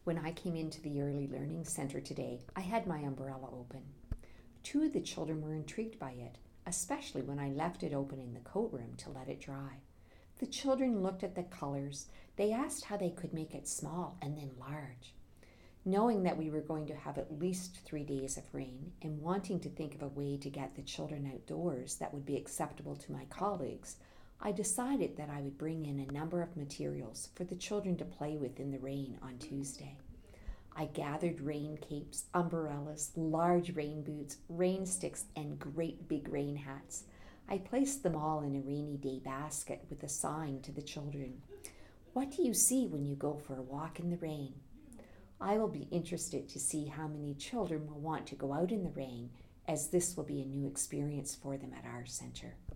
When I came into the Early Learning Center today, I had my umbrella open. Two of the children were intrigued by it, especially when I left it open in the coat room to let it dry. The children looked at the colors. They asked how they could make it small and then large. Knowing that we were going to have at least 3 days of rain and wanting to think of a way to get the children outdoors that would be acceptable to my colleagues, I decided that I would bring in a number of materials for the children to play with in the rain on Tuesday. I gathered rain capes, umbrellas, large rain boots, rain sticks, and great big rain hats. I placed them all in a rainy day basket with a sign to the children. What do you see when you go for a walk in the rain? I will be interested to see how many children will want to go out in the rain, as this will be a new experience for them at our center.